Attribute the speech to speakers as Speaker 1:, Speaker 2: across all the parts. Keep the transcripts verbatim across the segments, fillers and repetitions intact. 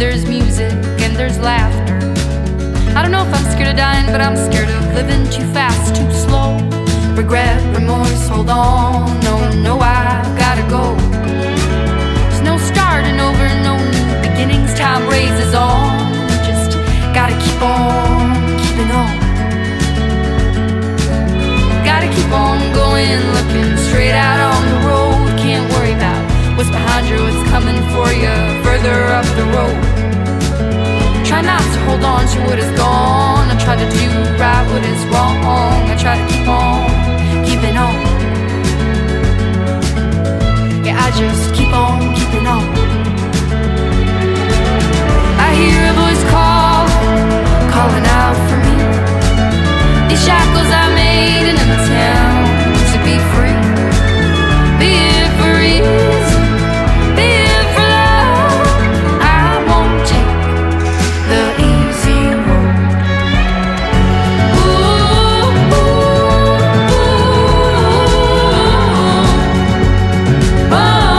Speaker 1: there's music and there's laughter. I don't know if I'm scared of dying, but I'm scared of living too fast, too slow. Regret, remorse, hold on. No, no, I've gotta go. There's no starting over, no new beginnings. Time raises on. Just gotta keep on keeping on. Gotta keep on going, looking straight out on the road. Can't worry about what's behind you, what's coming for you further up the road. Try not to hold on to what is gone. I try to do right what is wrong. I try to keep on keeping on. Yeah, I just keep on keeping on. I hear a voice call, calling out for me. These shackles I made in a town to be free. Be it for ease, be it for love. I won't take the easy road. Ooh, ooh, ooh, oh.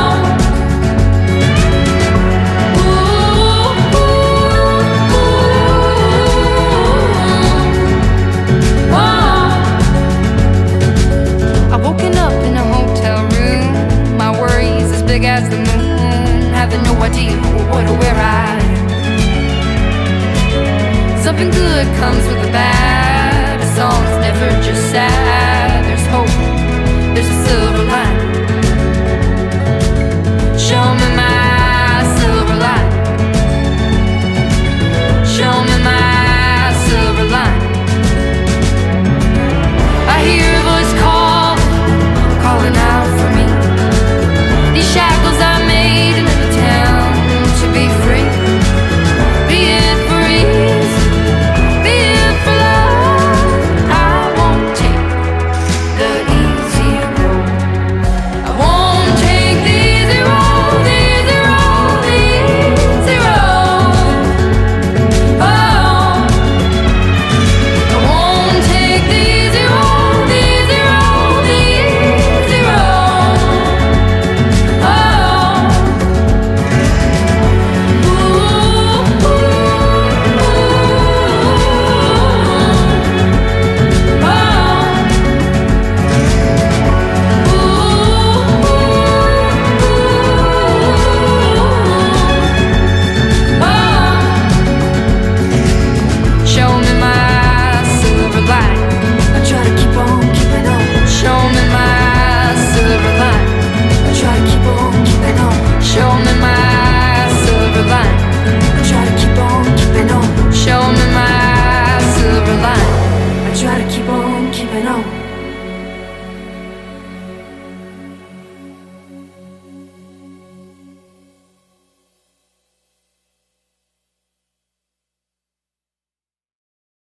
Speaker 1: Ooh, ooh, oh. I woken up in a hotel room. My worries as big as the moon. Having no idea what or where I am. Something good comes with the bad. A song's never just sad. There's hope, there's a silver line.